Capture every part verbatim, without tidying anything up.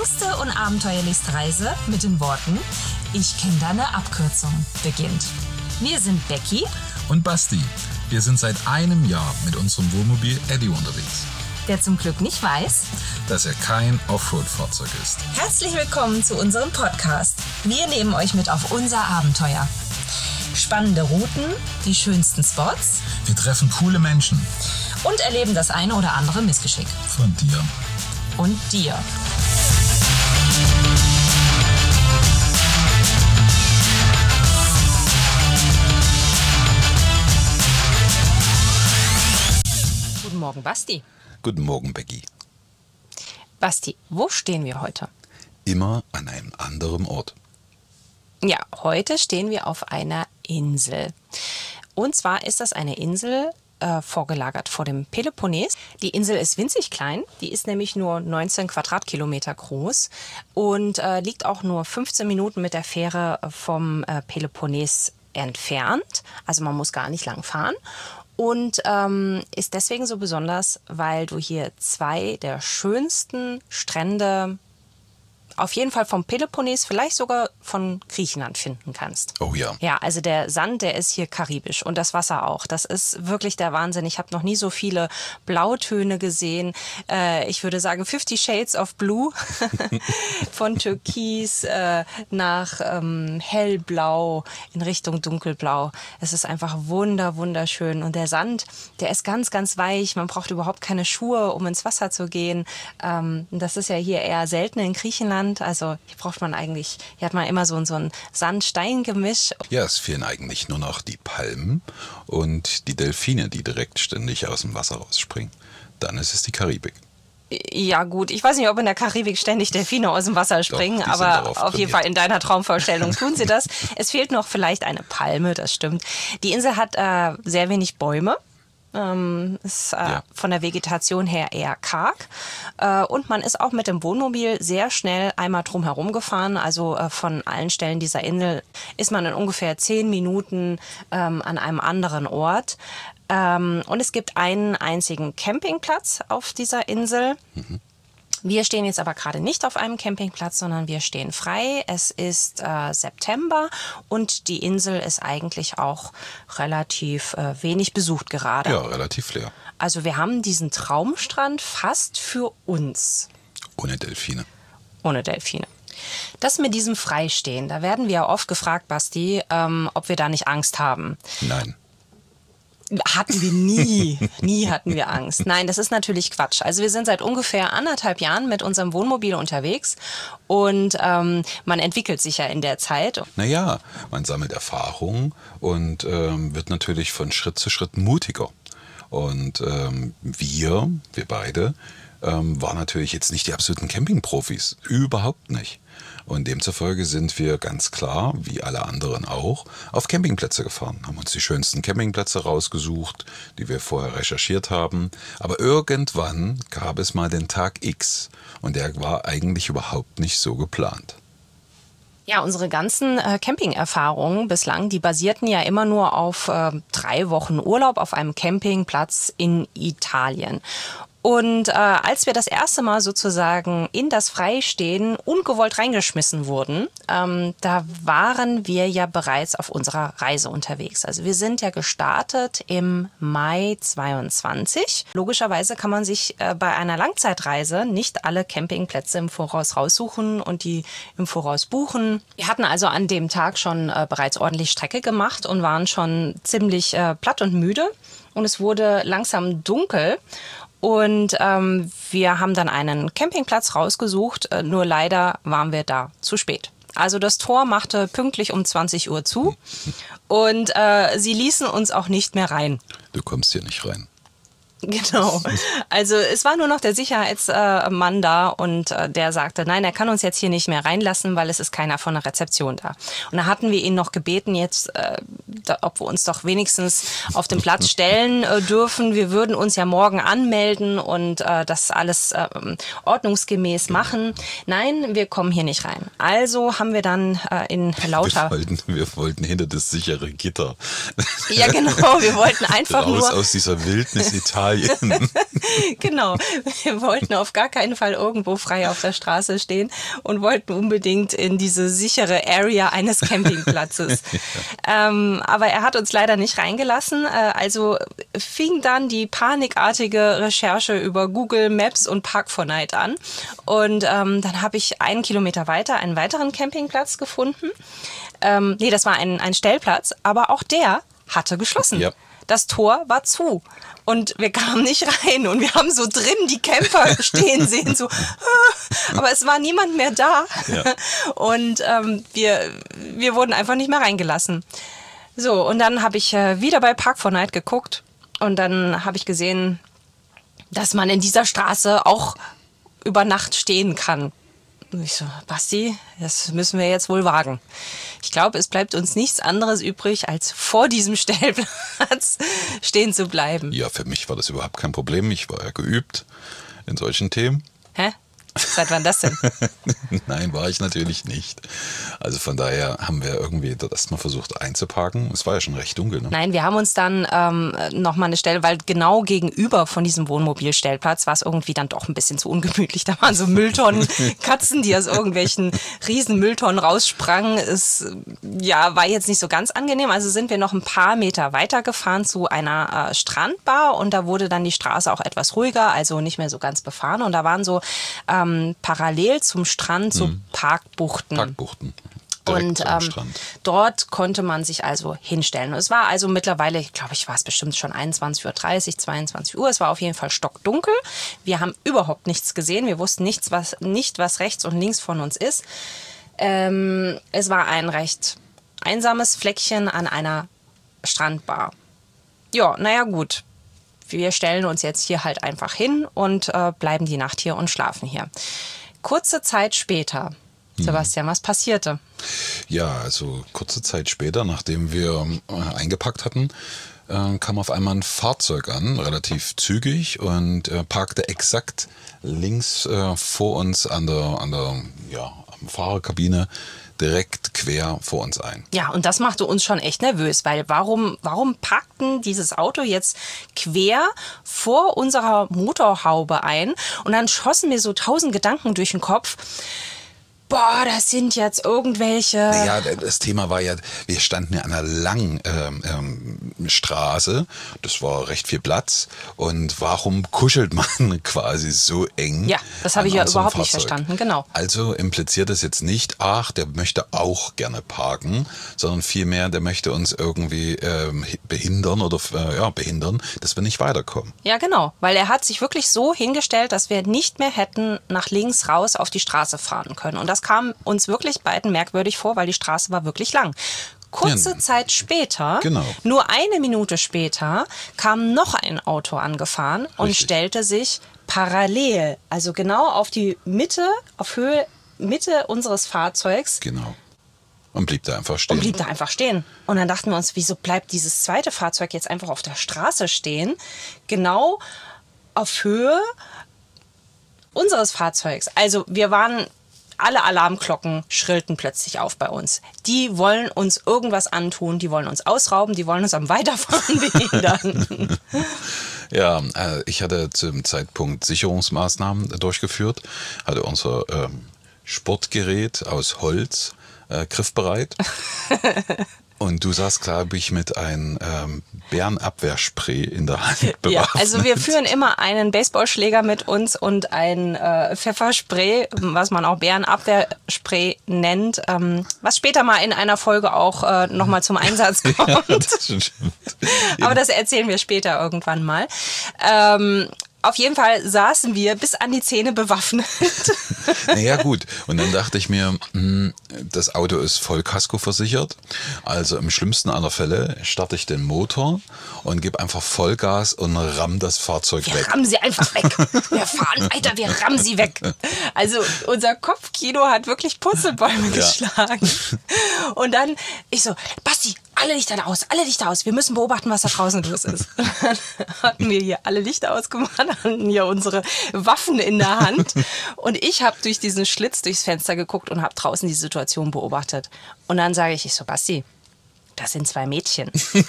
längste und abenteuerlichste Reise mit den Worten Ich kenne deine Abkürzung beginnt. Wir sind Becky und Basti. Wir sind seit einem Jahr mit unserem Wohnmobil Eddie unterwegs, der zum Glück nicht weiß, dass er kein Offroad-Fahrzeug ist. Herzlich willkommen zu unserem Podcast. Wir nehmen euch mit auf unser Abenteuer. Spannende Routen, die schönsten Spots. Wir treffen coole Menschen. Und erleben das eine oder andere Missgeschick. Von dir. Und dir. Guten Morgen, Basti. Guten Morgen, Becky. Basti, wo stehen wir heute? Immer an einem anderen Ort. Ja, heute stehen wir auf einer Insel. Und zwar ist das eine Insel, äh, vorgelagert vor dem Peloponnes. Die Insel ist winzig klein, die ist nämlich nur neunzehn Quadratkilometer groß und äh, liegt auch nur fünfzehn Minuten mit der Fähre vom äh, Peloponnes entfernt. Also man muss gar nicht lang fahren. Und ähm, ist deswegen so besonders, weil du hier zwei der schönsten Strände auf jeden Fall vom Peloponnes, vielleicht sogar von Griechenland finden kannst. Oh ja. Ja, also der Sand, der ist hier karibisch und das Wasser auch. Das ist wirklich der Wahnsinn. Ich habe noch nie so viele Blautöne gesehen. Äh, ich würde sagen Fifty Shades of Blue. Von Türkis äh, nach ähm, hellblau in Richtung dunkelblau. Es ist einfach wunder, wunderschön. Und der Sand, der ist ganz, ganz weich. Man braucht überhaupt keine Schuhe, um ins Wasser zu gehen. Ähm, das ist ja hier eher selten in Griechenland. Also hier braucht man eigentlich, hier hat man immer so, so ein Sand-Stein-Gemisch. Ja, es fehlen eigentlich nur noch die Palmen und die Delfine, die direkt ständig aus dem Wasser rausspringen. Dann ist es die Karibik. Ja gut, ich weiß nicht, ob in der Karibik ständig Delfine aus dem Wasser springen, Doch, aber auf jeden Fall in deiner Traumvorstellung tun sie das. Es fehlt noch vielleicht eine Palme, das stimmt. Die Insel hat äh, sehr wenig Bäume. Ähm, ist äh, ja. von der Vegetation her eher karg. Äh, und man ist auch mit dem Wohnmobil sehr schnell einmal drum herum gefahren. Also äh, von allen Stellen dieser Insel ist man in ungefähr zehn Minuten ähm, an einem anderen Ort. Ähm, und es gibt einen einzigen Campingplatz auf dieser Insel. Mhm. Wir stehen jetzt aber gerade nicht auf einem Campingplatz, sondern wir stehen frei. Es ist äh, September und die Insel ist eigentlich auch relativ äh, wenig besucht gerade. Ja, relativ leer. Also wir haben diesen Traumstrand fast für uns. Ohne Delfine. Ohne Delfine. Das mit diesem Freistehen, da werden wir ja oft gefragt, Basti, ähm, ob wir da nicht Angst haben. Nein. Hatten wir nie. Nie hatten wir Angst. Nein, das ist natürlich Quatsch. Also wir sind seit ungefähr anderthalb Jahren mit unserem Wohnmobil unterwegs und ähm, man entwickelt sich ja in der Zeit. Naja, man sammelt Erfahrung und ähm, wird natürlich von Schritt zu Schritt mutiger. Und ähm, wir, wir beide, ähm, waren natürlich jetzt nicht die absoluten Campingprofis. Überhaupt nicht. Und demzufolge sind wir ganz klar, wie alle anderen auch, auf Campingplätze gefahren, haben uns die schönsten Campingplätze rausgesucht, die wir vorher recherchiert haben. Aber irgendwann gab es mal den Tag X und der war eigentlich überhaupt nicht so geplant. Ja, unsere ganzen äh, Camping-Erfahrungen bislang, die basierten ja immer nur auf äh, drei Wochen Urlaub auf einem Campingplatz in Italien. Und äh, als wir das erste Mal sozusagen in das Freistehen ungewollt reingeschmissen wurden, ähm, da waren wir ja bereits auf unserer Reise unterwegs. Also wir sind ja gestartet im Mai zweiundzwanzig. Logischerweise kann man sich äh, bei einer Langzeitreise nicht alle Campingplätze im Voraus raussuchen und die im Voraus buchen. Wir hatten also an dem Tag schon äh, bereits ordentlich Strecke gemacht und waren schon ziemlich äh, platt und müde. Und es wurde langsam dunkel. Und ähm, wir haben dann einen Campingplatz rausgesucht, äh, nur leider waren wir da zu spät. Also das Tor machte pünktlich um zwanzig Uhr zu und äh, sie ließen uns auch nicht mehr rein. Du kommst hier nicht rein. Genau. Also es war nur noch der Sicherheitsmann da und äh, der sagte, nein, er kann uns jetzt hier nicht mehr reinlassen, weil es ist keiner von der Rezeption da. Und da hatten wir ihn noch gebeten, jetzt, äh, da, ob wir uns doch wenigstens auf den Platz stellen äh, dürfen. Wir würden uns ja morgen anmelden und äh, das alles äh, ordnungsgemäß machen. Nein, wir kommen hier nicht rein. Also haben wir dann äh, in lauter... Wir wollten, wir wollten hinter das sichere Gitter. Ja, genau. Wir wollten einfach Raus nur... aus dieser Wildnis Italien. Italien. Genau. Wir wollten auf gar keinen Fall irgendwo frei auf der Straße stehen und wollten unbedingt in diese sichere Area eines Campingplatzes. ja. ähm, aber er hat uns leider nicht reingelassen. Äh, also fing dann die panikartige Recherche über Google Maps und Park four Night an. Und ähm, dann habe ich einen Kilometer weiter einen weiteren Campingplatz gefunden. Ähm, nee, das war ein, ein Stellplatz, aber auch der hatte geschlossen. Ja. Das Tor war zu und wir kamen nicht rein und wir haben so drin die Camper stehen sehen, so, aber es war niemand mehr da ja. und ähm, wir, wir wurden einfach nicht mehr reingelassen. So, und dann habe ich äh, wieder bei Park four Night geguckt und dann habe ich gesehen, dass man in dieser Straße auch über Nacht stehen kann. Und ich so, Basti, das müssen wir jetzt wohl wagen. Ich glaube, es bleibt uns nichts anderes übrig, als vor diesem Stellplatz stehen zu bleiben. Ja, für mich war das überhaupt kein Problem. Ich war ja geübt in solchen Themen. Hä? Seit wann das denn? Nein, war ich natürlich nicht. Also von daher haben wir irgendwie das erstmal versucht einzuparken. Es war ja schon recht dunkel, ne? Nein, wir haben uns dann ähm, nochmal eine Stelle, weil genau gegenüber von diesem Wohnmobilstellplatz war es irgendwie dann doch ein bisschen zu ungemütlich. Da waren so Mülltonnen, Katzen, die aus irgendwelchen riesen Mülltonnen raussprangen. Es ja, war jetzt nicht so ganz angenehm. Also sind wir noch ein paar Meter weiter gefahren zu einer äh, Strandbar und da wurde dann die Straße auch etwas ruhiger, also nicht mehr so ganz befahren. Und da waren so äh, parallel zum Strand so Parkbuchten. Parkbuchten. Und ähm, dort konnte man sich also hinstellen. Es war also mittlerweile, ich glaube, ich war es bestimmt schon einundzwanzig Uhr dreißig, zweiundzwanzig Uhr. Es war auf jeden Fall stockdunkel. Wir haben überhaupt nichts gesehen. Wir wussten nichts, was, nicht, was rechts und links von uns ist. Ähm, es war ein recht einsames Fleckchen an einer Strandbar. Ja, naja, gut. Wir stellen uns jetzt hier halt einfach hin und äh, bleiben die Nacht hier und schlafen hier. Kurze Zeit später, Sebastian, was passierte? Ja, also kurze Zeit später, nachdem wir äh, eingepackt hatten, äh, kam auf einmal ein Fahrzeug an, relativ zügig und äh, parkte exakt links äh, vor uns an der, an der ja, am Fahrerkabine, direkt quer vor uns ein. Ja, und das machte uns schon echt nervös, weil warum, warum parkten dieses Auto jetzt quer vor unserer Motorhaube ein? Und dann schossen mir so tausend Gedanken durch den Kopf. Boah, das sind jetzt irgendwelche... Ja, das Thema war ja, wir standen ja an einer langen ähm, ähm, Straße, das war recht viel Platz und warum kuschelt man quasi so eng? Ja, das habe ich ja überhaupt nicht verstanden, genau. Also impliziert das jetzt nicht, ach, der möchte auch gerne parken, sondern vielmehr, der möchte uns irgendwie ähm, behindern oder äh, ja, behindern, dass wir nicht weiterkommen. Ja, genau, weil er hat sich wirklich so hingestellt, dass wir nicht mehr hätten nach links raus auf die Straße fahren können. Und das kam uns wirklich beiden merkwürdig vor, weil die Straße war wirklich lang. Kurze ja, Zeit später, genau. nur eine Minute später, kam noch ein Auto angefahren und Richtig. stellte sich parallel, also genau auf die Mitte, auf Höhe Mitte unseres Fahrzeugs. Genau. Und blieb da einfach stehen. Und blieb da einfach stehen. Und dann dachten wir uns, wieso bleibt dieses zweite Fahrzeug jetzt einfach auf der Straße stehen? Genau auf Höhe unseres Fahrzeugs. Also wir waren... Alle Alarmglocken schrillten plötzlich auf bei uns. Die wollen uns irgendwas antun, die wollen uns ausrauben, die wollen uns am Weiterfahren behindern. Ja, äh, ich hatte zum Zeitpunkt Sicherungsmaßnahmen durchgeführt, hatte unser ähm, Sportgerät aus Holz äh, griffbereit. Und du saßt, glaube ich, mit einem ähm, Bärenabwehrspray in der Hand bewaffnet. Ja, also wir führen immer einen Baseballschläger mit uns und ein äh, Pfefferspray, was man auch Bärenabwehrspray nennt, ähm, was später mal in einer Folge auch äh, nochmal zum Einsatz kommt. Ja, das stimmt. Aber das erzählen wir später irgendwann mal. Ähm, Auf jeden Fall saßen wir bis an die Zähne bewaffnet. Naja gut, und dann dachte ich mir, mh, das Auto ist Vollkasko versichert. Also im schlimmsten aller Fälle starte ich den Motor und gebe einfach Vollgas und ramm das Fahrzeug wir weg. Wir rammen sie einfach weg. Wir fahren weiter, wir rammen sie weg. Also unser Kopfkino hat wirklich Purzelbäume ja. geschlagen. Und dann, ich so, Basti, alle Lichter aus, alle Lichter aus. Wir müssen beobachten, was da draußen los ist. Dann hatten wir hier alle Lichter ausgemacht, hatten hier unsere Waffen in der Hand. Und ich habe durch diesen Schlitz durchs Fenster geguckt und habe draußen die Situation beobachtet. Und dann sage ich, ich so, Basti, das sind zwei Mädchen.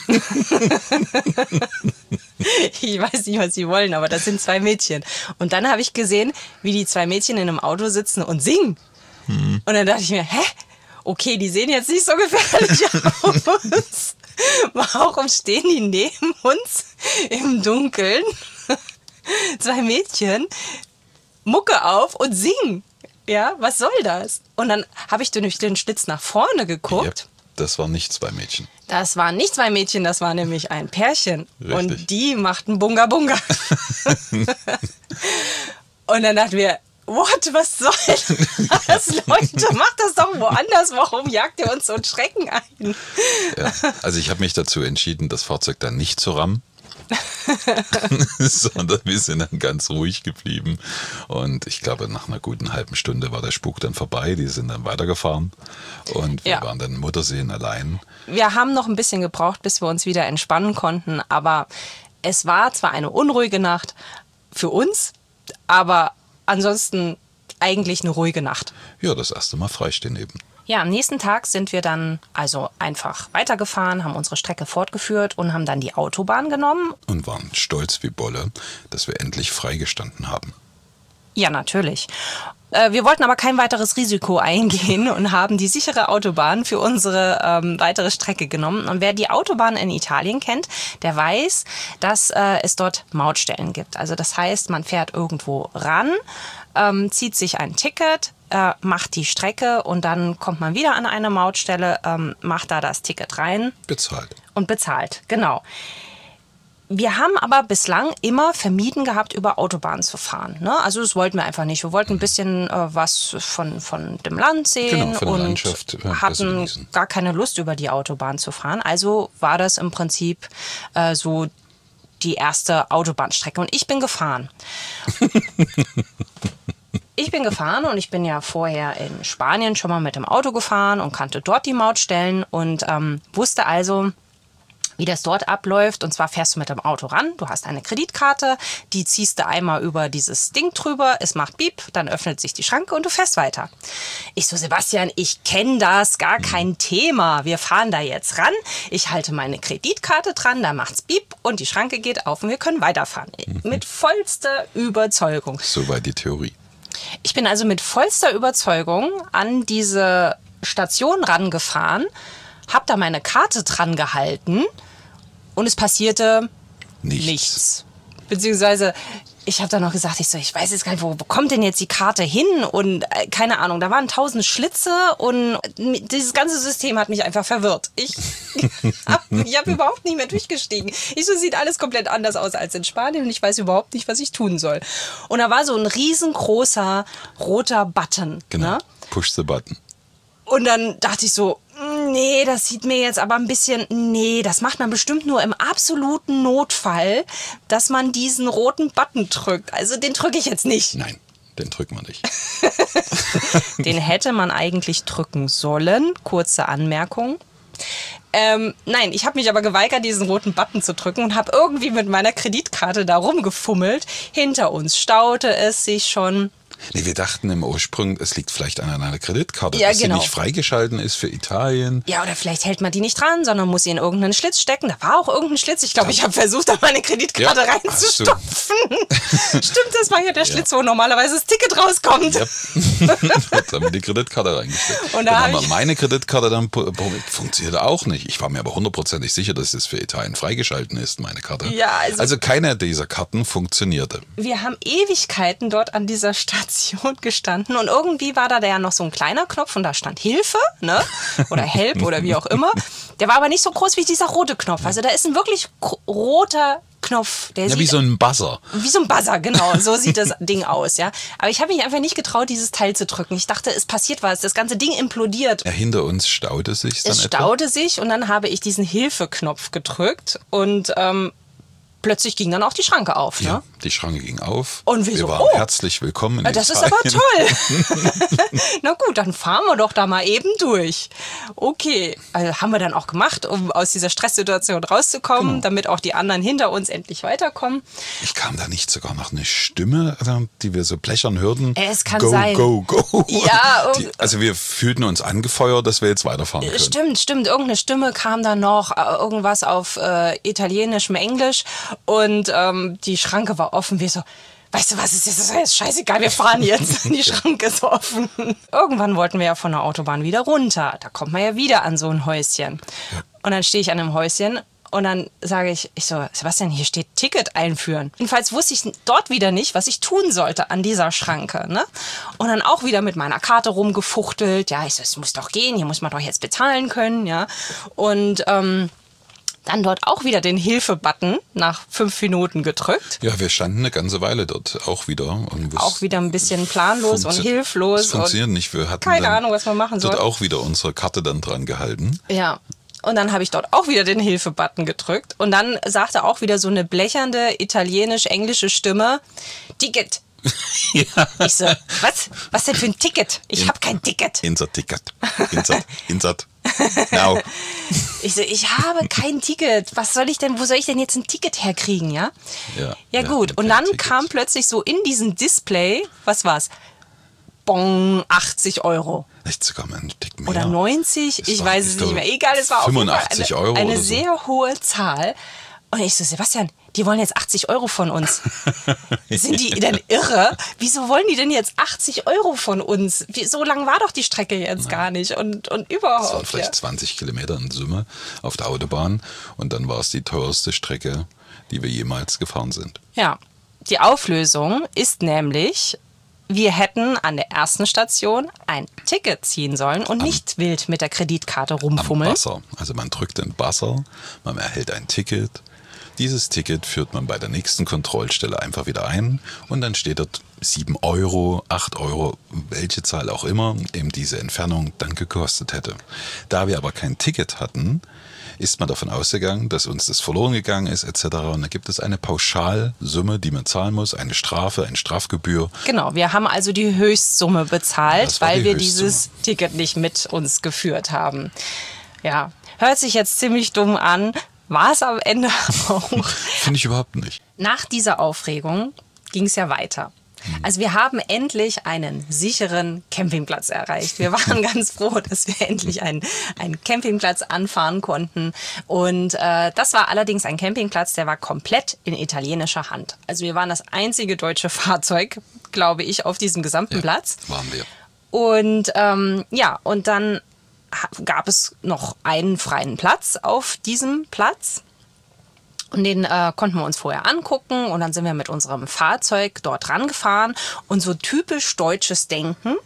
Ich weiß nicht, was sie wollen, aber das sind zwei Mädchen. Und dann habe ich gesehen, wie die zwei Mädchen in einem Auto sitzen und singen. Hm. Und dann dachte ich mir, hä? Okay, die sehen jetzt nicht so gefährlich aus. Warum stehen die neben uns im Dunkeln? Zwei Mädchen, Mucke auf und singen. Ja, was soll das? Und dann habe ich durch den Schlitz nach vorne geguckt. Yep, das waren nicht zwei Mädchen. Das waren nicht zwei Mädchen, das war nämlich ein Pärchen. Richtig. Und die machten Bunga Bunga. Und dann dachten wir, what, was soll das? Leute, macht das doch woanders. Warum jagt ihr uns so einen Schrecken ein? Ja, also ich habe mich dazu entschieden, das Fahrzeug dann nicht zu rammen. Sondern wir sind dann ganz ruhig geblieben. Und ich glaube, nach einer guten halben Stunde war der Spuk dann vorbei. Die sind dann weitergefahren. Und wir ja. waren dann Mutterseen allein. Wir haben noch ein bisschen gebraucht, bis wir uns wieder entspannen konnten. Aber es war zwar eine unruhige Nacht für uns, aber ansonsten eigentlich eine ruhige Nacht. Ja, das erste Mal freistehen eben. Ja, am nächsten Tag sind wir dann also einfach weitergefahren, haben unsere Strecke fortgeführt und haben dann die Autobahn genommen. Und waren stolz wie Bolle, dass wir endlich freigestanden haben. Ja, natürlich. Wir wollten aber kein weiteres Risiko eingehen und haben die sichere Autobahn für unsere ähm, weitere Strecke genommen. Und wer die Autobahn in Italien kennt, der weiß, dass äh, es dort Mautstellen gibt. Also das heißt, man fährt irgendwo ran, ähm, zieht sich ein Ticket, äh, macht die Strecke und dann kommt man wieder an eine Mautstelle, ähm, macht da das Ticket rein. Bezahlt. Und bezahlt, genau. Wir haben aber bislang immer vermieden gehabt, über Autobahnen zu fahren. Ne? Also das wollten wir einfach nicht. Wir wollten ein bisschen äh, was von, von dem Land sehen genau, von der und Landschaft, äh, hatten gar keine Lust, über die Autobahn zu fahren. Also war das im Prinzip äh, so die erste Autobahnstrecke. Und ich bin gefahren. Ich bin gefahren und ich bin ja vorher in Spanien schon mal mit dem Auto gefahren und kannte dort die Mautstellen und ähm, wusste also, wie das dort abläuft. Und zwar fährst du mit dem Auto ran, du hast eine Kreditkarte, die ziehst du einmal über dieses Ding drüber, es macht Piep, dann öffnet sich die Schranke und du fährst weiter. Ich so, Sebastian, ich kenne das, gar kein Thema. Wir fahren da jetzt ran, ich halte meine Kreditkarte dran, da macht's Piep und die Schranke geht auf und wir können weiterfahren. Mhm. Mit vollster Überzeugung. Soweit die Theorie. Ich bin also mit vollster Überzeugung an diese Station rangefahren, hab da meine Karte dran gehalten und es passierte nichts. nichts. Beziehungsweise, ich habe dann noch gesagt, ich so, ich weiß jetzt gar nicht, wo, wo kommt denn jetzt die Karte hin? Und äh, keine Ahnung, da waren tausend Schlitze und dieses ganze System hat mich einfach verwirrt. Ich habe ich hab überhaupt nicht mehr durchgestiegen. Ich so, sieht alles komplett anders aus als in Spanien und ich weiß überhaupt nicht, was ich tun soll. Und da war so ein riesengroßer roter Button. Genau, ne? Push the button. Und dann dachte ich so, nee, das sieht mir jetzt aber ein bisschen, nee, das macht man bestimmt nur im absoluten Notfall, dass man diesen roten Button drückt. Also den drücke ich jetzt nicht. Nein, den drückt man nicht. Den hätte man eigentlich drücken sollen. Kurze Anmerkung. Ähm, nein, ich habe mich aber geweigert, diesen roten Button zu drücken und habe irgendwie mit meiner Kreditkarte da rumgefummelt. Hinter uns staute es sich schon. Nee, wir dachten im Ursprung, es liegt vielleicht an einer Kreditkarte, ja, dass genau. sie nicht freigeschalten ist für Italien. Ja, oder vielleicht hält man die nicht dran, sondern muss sie in irgendeinen Schlitz stecken. Da war auch irgendein Schlitz. Ich glaube, ich habe versucht, da meine Kreditkarte ja, reinzustopfen. Stimmt, das war ja der Schlitz, ja. wo normalerweise das Ticket rauskommt. Ja. Jetzt haben wir die Kreditkarte reingesteckt. Und da dann haben wir meine Kreditkarte dann funktioniert auch nicht. Ich war mir aber hundertprozentig sicher, dass es für Italien freigeschalten ist, meine Karte. Ja, also, also keine dieser Karten funktionierte. Wir haben Ewigkeiten dort an dieser Station gestanden und irgendwie war da ja noch so ein kleiner Knopf und da stand Hilfe, ne? Oder Help oder wie auch immer. Der war aber nicht so groß wie dieser rote Knopf. Also da ist ein wirklich roter Knopf. Der ja, sieht, wie so ein Buzzer. Wie so ein Buzzer, genau. So sieht das Ding aus, ja. Aber ich habe mich einfach nicht getraut, dieses Teil zu drücken. Ich dachte, es passiert was. Das ganze Ding implodiert. Ja, hinter uns staute sich dann Es etwa. staute sich und dann habe ich diesen Hilfe-Knopf gedrückt und ähm, plötzlich ging dann auch die Schranke auf. Ne? Ja, die Schranke ging auf. Und wir, wir so, waren oh, herzlich willkommen in das Italien. ist aber toll. Na gut, dann fahren wir doch da mal eben durch. Okay, also haben wir dann auch gemacht, um aus dieser Stresssituation rauszukommen, Genau. damit auch die anderen hinter uns endlich weiterkommen. Ich kam da nicht sogar noch eine Stimme, die wir so blechern hörten. Es kann go, sein. Go, go, go. Ja, die, also wir fühlten uns angefeuert, dass wir jetzt weiterfahren können. Stimmt, stimmt. Irgendeine Stimme kam dann noch, äh, irgendwas auf äh, italienischem Englisch und ähm, die Schranke war offen. Wir so, weißt du was, ist jetzt, ist jetzt scheißegal, wir fahren jetzt. Die Schranke ist offen. Irgendwann wollten wir ja von der Autobahn wieder runter. Da kommt man ja wieder an so ein Häuschen. Und dann stehe ich an einem Häuschen und dann sage ich, ich so, Sebastian, hier steht Ticket einführen. Jedenfalls wusste ich dort wieder nicht, was ich tun sollte an dieser Schranke. Ne? Und dann auch wieder mit meiner Karte rumgefuchtelt. Ja, ich so, es muss doch gehen, hier muss man doch jetzt bezahlen können. Ja. Und ähm, dann dort auch wieder den Hilfe-Button nach fünf Minuten gedrückt. Ja, wir standen eine ganze Weile dort auch wieder. Und Auch wieder ein bisschen planlos und hilflos. Das funktioniert nicht. Wir hatten keine Ahnung, was man machen soll. Dort auch wieder unsere Karte dann dran gehalten. Ja. Und dann habe ich dort auch wieder den Hilfe-Button gedrückt. Und dann sagte auch wieder so eine blechernde italienisch-englische Stimme, Ticket. Ja. Ich so, was? Was denn für ein Ticket? Ich In, habe kein Ticket. Insert Ticket. Insert. Insert. Now. Ich so, ich habe kein Ticket. Was soll ich denn, wo soll ich denn jetzt ein Ticket herkriegen, ja? Ja, ja gut. Und dann Ticket. kam plötzlich so in diesem Display, was war's? Bong, achtzig Euro. Echt sogar mal einen Tick mehr. Oder neunzig, Es ich war, weiß es nicht mehr. Egal, es war auf jeden Fall fünfundachtzig eine, Euro eine oder so. sehr hohe Zahl. Und ich so, Sebastian, die wollen jetzt achtzig Euro von uns. Sind die denn irre? Wieso wollen die denn jetzt achtzig Euro von uns? Wie, so lang war doch die Strecke jetzt Nein. gar nicht. Und, und überhaupt. Das waren vielleicht ja. zwanzig Kilometer in Summe auf der Autobahn. Und dann war es die teuerste Strecke, die wir jemals gefahren sind. Ja, die Auflösung ist nämlich, wir hätten an der ersten Station ein Ticket ziehen sollen und am, nicht wild mit der Kreditkarte rumfummeln. Am Buzzer. Also man drückt den Buzzer, man erhält ein Ticket. Dieses Ticket führt man bei der nächsten Kontrollstelle einfach wieder ein und dann steht dort sieben Euro, acht Euro, welche Zahl auch immer eben diese Entfernung dann gekostet hätte. Da wir aber kein Ticket hatten, ist man davon ausgegangen, dass uns das verloren gegangen ist et cetera. Und da gibt es eine Pauschalsumme, die man zahlen muss, eine Strafe, eine Strafgebühr. Genau, wir haben also die Höchstsumme bezahlt, weil die wir Höchstsumme. dieses Ticket nicht mit uns geführt haben. Ja, hört sich jetzt ziemlich dumm an, war es am Ende auch. Finde ich überhaupt nicht. Nach dieser Aufregung ging es ja weiter. Also wir haben endlich einen sicheren Campingplatz erreicht. Wir waren ganz froh, dass wir endlich einen, einen Campingplatz anfahren konnten. Und äh, das war allerdings ein Campingplatz, der war komplett in italienischer Hand. Also wir waren das einzige deutsche Fahrzeug, glaube ich, auf diesem gesamten Ja, Platz. waren wir. Und ähm, ja, und dann gab es noch einen freien Platz auf diesem Platz. Und den äh, konnten wir uns vorher angucken und dann sind wir mit unserem Fahrzeug dort rangefahren. Und so typisch deutsches Denken,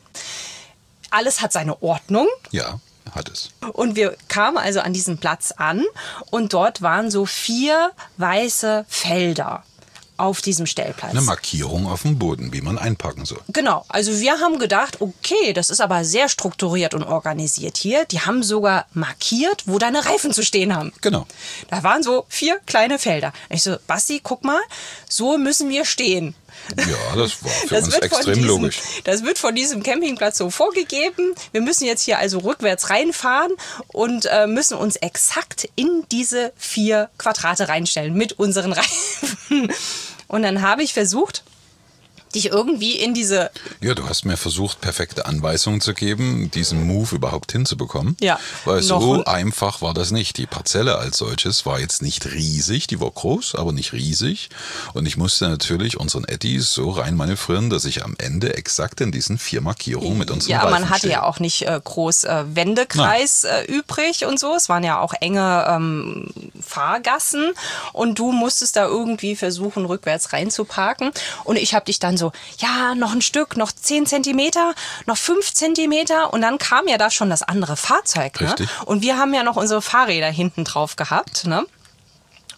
alles hat seine Ordnung. Ja, hat es. Und wir kamen also an diesem Platz an und dort waren so vier weiße Felder auf diesem Stellplatz. Eine Markierung auf dem Boden, wie man einpacken soll. Genau, also wir haben gedacht, okay, das ist aber sehr strukturiert und organisiert hier. Die haben sogar markiert, wo deine Reifen zu stehen haben. Genau. Da waren so vier kleine Felder. Ich so, Basti, guck mal, so müssen wir stehen. Ja, das war für Das uns wird extrem von diesem, logisch. Das wird von diesem Campingplatz so vorgegeben. Wir müssen jetzt hier also rückwärts reinfahren und äh, müssen uns exakt in diese vier Quadrate reinstellen mit unseren Reifen. Und dann habe ich versucht, dich irgendwie in diese... Ja, du hast mir versucht, perfekte Anweisungen zu geben, diesen Move überhaupt hinzubekommen. Ja. Weil noch so ein- einfach war das nicht. Die Parzelle als solches war jetzt nicht riesig, die war groß, aber nicht riesig. Und ich musste natürlich unseren Eddies so reinmanövrieren, dass ich am Ende exakt in diesen vier Markierungen mit unseren Ja, Reifen man hatte stehe. ja auch nicht äh, groß äh, Wendekreis äh, übrig und so. Es waren ja auch enge ähm, Fahrgassen und du musstest da irgendwie versuchen, rückwärts reinzuparken. Und ich habe dich dann so, ja, noch ein Stück, noch zehn Zentimeter, noch fünf Zentimeter und dann kam ja da schon das andere Fahrzeug. Ne? Richtig. Und wir haben ja noch unsere Fahrräder hinten drauf gehabt, ne?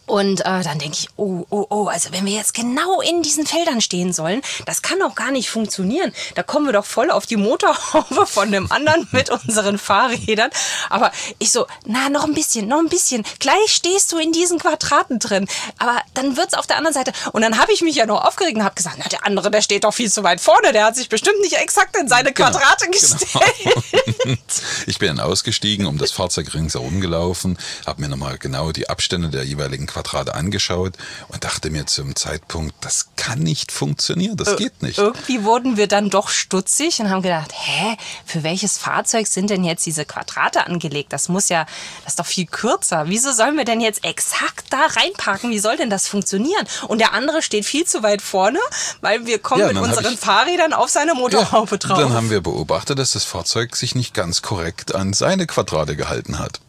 Und äh, dann denke ich, oh, oh, oh, also wenn wir jetzt genau in diesen Feldern stehen sollen, das kann doch gar nicht funktionieren. Da kommen wir doch voll auf die Motorhaube von dem anderen mit unseren Fahrrädern. Aber ich so, na, noch ein bisschen, noch ein bisschen. Gleich stehst du in diesen Quadraten drin. Aber dann wird's auf der anderen Seite. Und dann habe ich mich ja noch aufgeregt und habe gesagt, na, der andere, der steht doch viel zu weit vorne. Der hat sich bestimmt nicht exakt in seine Genau, Quadrate gestellt. Genau. Ich bin dann ausgestiegen, um das Fahrzeug ringsherum gelaufen, habe mir nochmal genau die Abstände der jeweiligen Quadrate angeschaut und dachte mir zum Zeitpunkt, das kann nicht funktionieren, das geht nicht. Irgendwie wurden wir dann doch stutzig und haben gedacht, hä, für welches Fahrzeug sind denn jetzt diese Quadrate angelegt? Das muss ja, das ist doch viel kürzer. Wieso sollen wir denn jetzt exakt da reinparken? Wie soll denn das funktionieren? Und der andere steht viel zu weit vorne, weil wir kommen Ja, mit dann hab unseren ich- Fahrrädern auf seine Motorhaube drauf. Dann haben wir beobachtet, dass das Fahrzeug sich nicht ganz korrekt an seine Quadrate gehalten hat.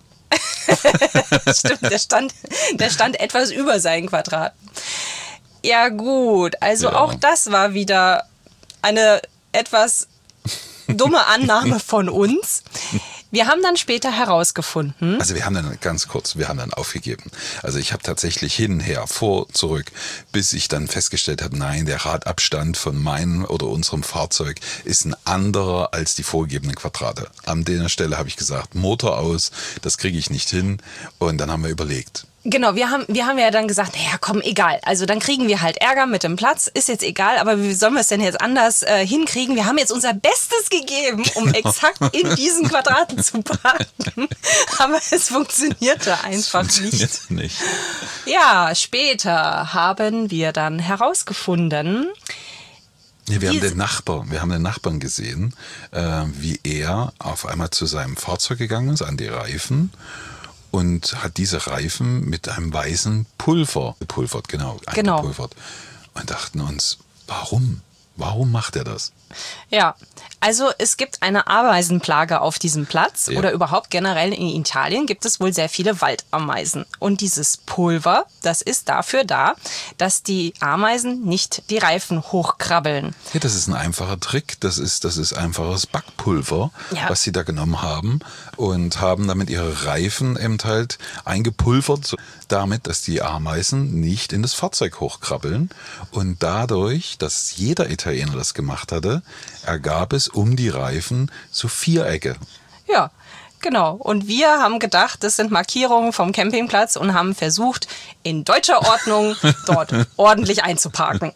Stimmt, der stand, der stand etwas über seinen Quadraten. Ja gut, also Ja. auch das war wieder eine etwas dumme Annahme von uns. Wir haben dann später herausgefunden, Also wir haben dann ganz kurz, wir haben dann aufgegeben. Also ich habe tatsächlich hin, her, vor, zurück, bis ich dann festgestellt habe, nein, der Radabstand von meinem oder unserem Fahrzeug ist ein anderer als die vorgegebenen Quadrate. An der Stelle habe ich gesagt, Motor aus, das kriege ich nicht hin. Und dann haben wir überlegt. genau, wir haben, wir haben ja dann gesagt, naja, komm, egal. Also dann kriegen wir halt Ärger mit dem Platz, ist jetzt egal, aber wie sollen wir es denn jetzt anders äh, hinkriegen? Wir haben jetzt unser Bestes gegeben, um exakt in diesen Quadraten zu parken. Aber es funktionierte einfach Das nicht. funktioniert nicht. Ja, später haben wir dann herausgefunden, Ja, wir haben Diese- den Nachbarn, wir haben den Nachbarn gesehen, äh, wie er auf einmal zu seinem Fahrzeug gegangen ist, an die Reifen, und hat diese Reifen mit einem weißen Pulver gepulvert, genau, Genau. eingepulvert. Und dachten uns, warum? Warum macht er das? ja, also es gibt eine Ameisenplage auf diesem Platz Ja. oder überhaupt generell in Italien gibt es wohl sehr viele Waldameisen. Und dieses Pulver, das ist dafür da, dass die Ameisen nicht die Reifen hochkrabbeln. Ja, das ist ein einfacher Trick. Das ist, das ist einfaches Backpulver, Ja. was sie da genommen haben und haben damit ihre Reifen eben halt eingepulvert, so- damit, dass die Ameisen nicht in das Fahrzeug hochkrabbeln. Und dadurch, dass jeder Italiener das gemacht hatte, ergab es um die Reifen so Vierecke. Ja, genau. Und wir haben gedacht, das sind Markierungen vom Campingplatz und haben versucht, in deutscher Ordnung dort ordentlich einzuparken.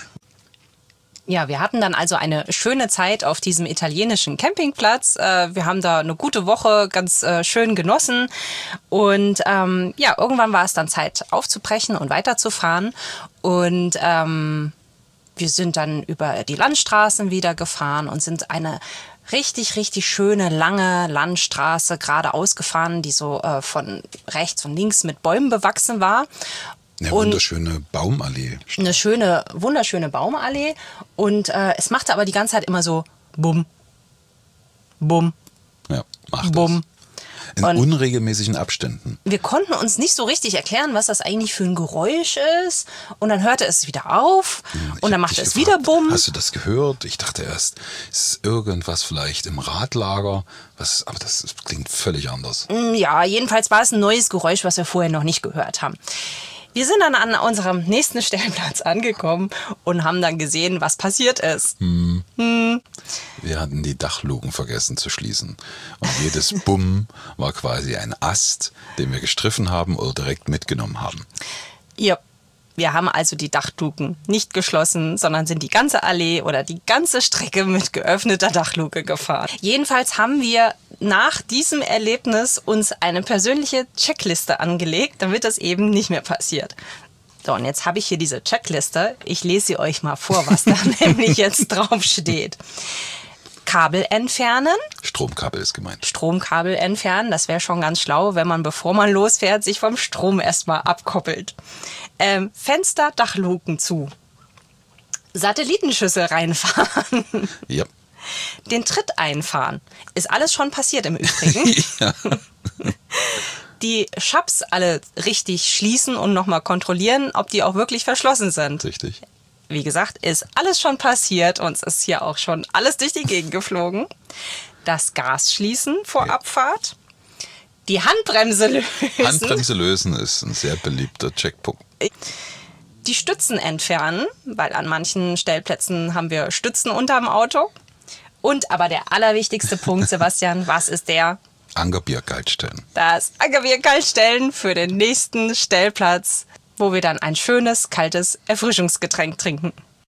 Ja, wir hatten dann also eine schöne Zeit auf diesem italienischen Campingplatz. Äh, Wir haben da eine gute Woche ganz äh, schön genossen. Und ähm, ja, irgendwann war es dann Zeit aufzubrechen und weiterzufahren. Und ähm, wir sind dann über die Landstraßen wieder gefahren und sind eine richtig, richtig schöne, lange Landstraße geradeaus gefahren, die so äh, von rechts und links mit Bäumen bewachsen war. Eine Und- wunderschöne Baumallee. Eine schöne, wunderschöne Baumallee. Und äh, es machte aber die ganze Zeit immer so Bumm, Bumm, Ja, macht Bumm. das. In Und- unregelmäßigen Abständen. Wir konnten uns nicht so richtig erklären, was das eigentlich für ein Geräusch ist. Und dann hörte es wieder auf Ich und dann hab machte dich es gefragt, wieder Bumm. Hast du das gehört? Ich dachte erst, es ist irgendwas vielleicht im Radlager. Was, aber das klingt völlig anders. Ja, jedenfalls war es ein neues Geräusch, was wir vorher noch nicht gehört haben. Wir sind dann an unserem nächsten Stellplatz angekommen und haben dann gesehen, was passiert ist. Wir hatten die Dachluken vergessen zu schließen. Und jedes Bumm war quasi ein Ast, den wir gestriffen haben oder direkt mitgenommen haben. Ja, wir haben also die Dachluken nicht geschlossen, sondern sind die ganze Allee oder die ganze Strecke mit geöffneter Dachluke gefahren. Jedenfalls haben wir nach diesem Erlebnis uns eine persönliche Checkliste angelegt, damit das eben nicht mehr passiert. So, und jetzt habe ich hier diese Checkliste. Ich lese sie euch mal vor, was da nämlich jetzt drauf steht. Kabel entfernen. Stromkabel ist gemeint. Stromkabel entfernen. Das wäre schon ganz schlau, wenn man, bevor man losfährt, sich vom Strom erstmal abkoppelt. Ähm, Fenster, Dachluken zu. Satellitenschüssel reinfahren. Ja. Den Tritt einfahren. Ist alles schon passiert im Übrigen. Ja. Die Schaps alle richtig schließen und nochmal kontrollieren, ob die auch wirklich verschlossen sind. Richtig. Wie gesagt, ist alles schon passiert. Uns ist hier auch schon alles durch die Gegend geflogen. Das Gas schließen vor Ja. Abfahrt. Die Handbremse lösen. Handbremse lösen ist ein sehr beliebter Checkpunkt. Die Stützen entfernen, weil an manchen Stellplätzen haben wir Stützen unterm Auto. Und aber der allerwichtigste Punkt, Sebastian, was ist der? Angerbier kaltstellen. Das Angerbier kaltstellen für den nächsten Stellplatz, wo wir dann ein schönes, kaltes Erfrischungsgetränk trinken.